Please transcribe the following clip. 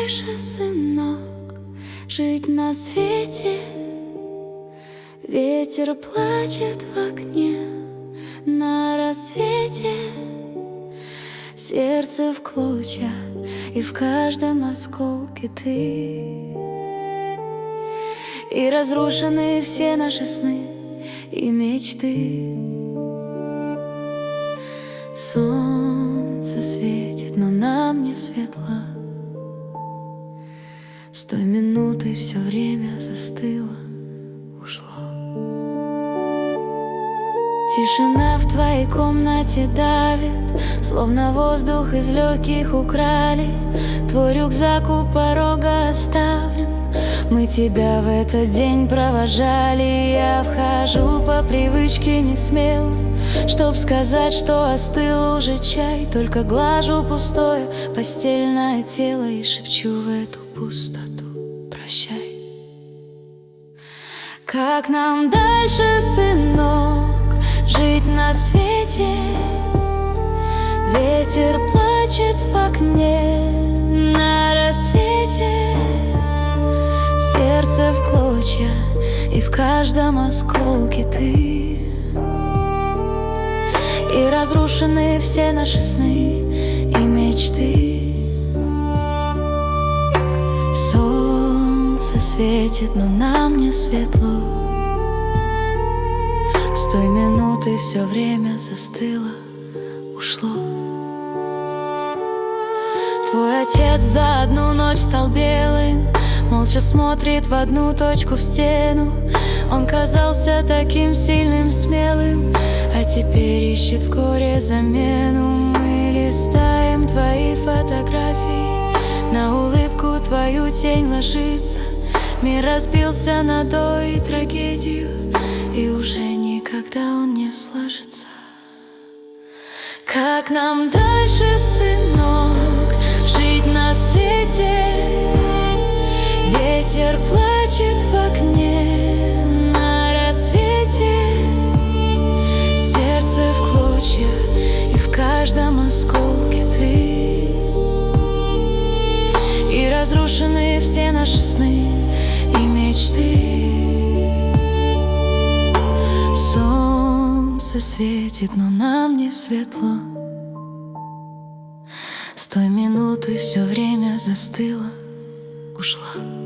дальше, сынок, жить на свете? Ветер плачет в окне на рассвете, сердце в клочья, и в каждом осколке ты. И разрушены все наши сны и мечты. Солнце светит, но нам не светло. С той минуты все время застыло, ушло. Тишина в твоей комнате давит, словно воздух из легких украли. Твой рюкзак у порога оставлен, мы тебя в этот день провожали. Я вхожу по привычке не смело, чтоб сказать, что остыл уже чай. Только глажу пустое постельное тело и шепчу в эту пустоту: прощай. Как нам дальше, сынок, жить на свете? Ветер плачет в окне на рассвете, сердце в клочья, и в каждом осколке ты. И разрушены все наши сны и мечты. Солнце светит, но нам не светло. С той минуты все время застыло, ушло. Твой отец за одну ночь стал белым, молча смотрит в одну точку в стену. Он казался таким сильным, смелым, а теперь ищет в горе замену. Мы листаем твои фотографии, на улыбку твою тень ложится. Мир разбился на до и трагедию, и уже никогда он не сложится. Как нам дальше, сынок, жить на свете? Ветер плачет в окне на рассвете, сердце в клочья, и в каждом осколке ты. И разрушены все наши сны и мечты. Солнце светит, но нам не светло. С той минуты все время застыло, ушло.